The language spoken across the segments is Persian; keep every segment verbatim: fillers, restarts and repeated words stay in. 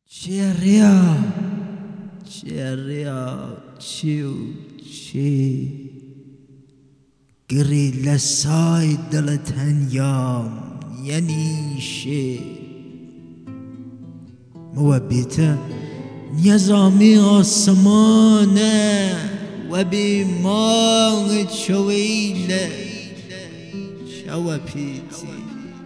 چریا چریا چیو چی گری لسای دلت هنیام یعنی شی موبیت نظامی آسمانه و بی مانگ چویله شو پیتی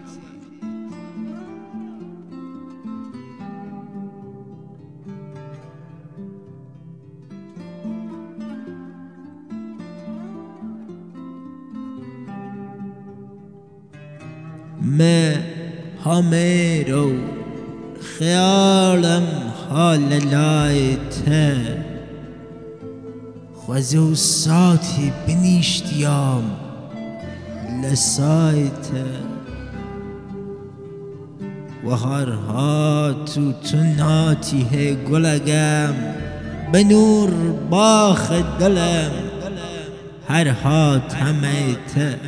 میں همه رو خیالم حال لایته خوزو ساتی بنیشتیام لسایته و هر ها تو تناتی ہے گلگم بنور باخ دلم هر ها تمیته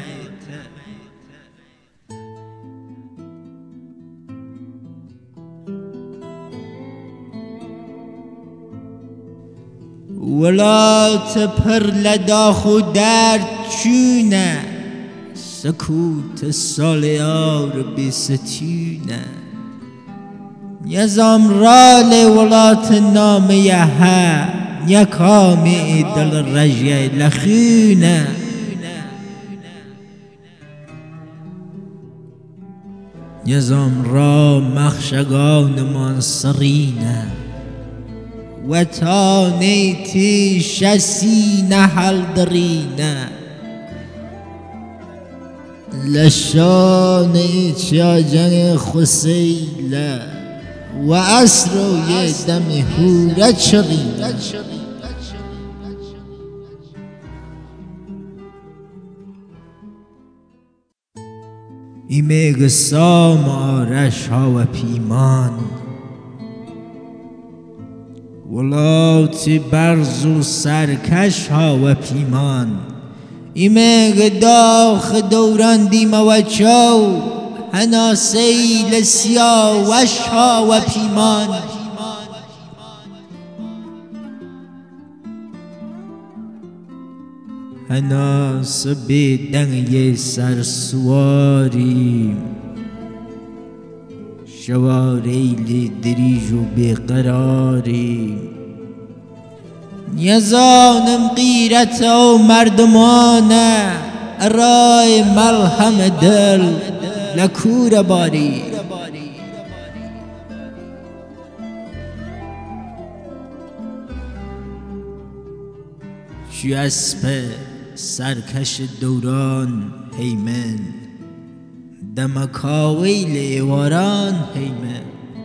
ولات پر لداخو درد چونه سکوت سالیار بی ستونه نظام رال ولات نامه ها یکامی دل رجی لخونه نظام را مخشگان منصرینه و تا نیتی شسینه حل درینه لشان ایچیا جنگ خسیله و عصر و یه دم هوره چرینه ایمه گسام آرش ها و پیمان ولاتی برز و سرکش ها و پیمان ایمه گداخ دوران دیم و چو هنا سیل سیاوش ها و پیمان هنا سبی دنگ سرسواری شواریل دریج و بیقراری نیزانم غیرت و مردمانه رای ملهم دل لکور باری چو اسب سرکش دوران هیمن دمکاویل ایواران هیمن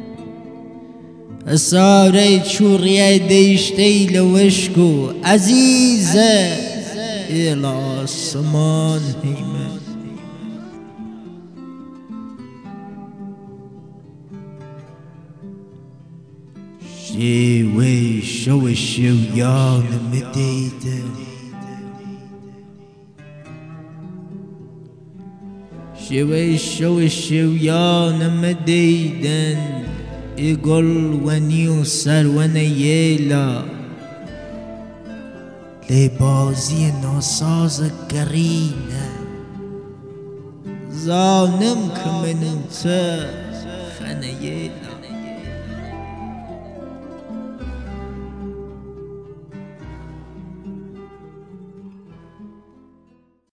اساره چوریه دیشتی لوشکو عزیزه ایل آسمان هیمن شیوی شو شویان مدیده شوی شو شویان مدیدن ایگل و نیو سر و نیلا لبازی ناساز گرینه زانم که منو تا خنیلا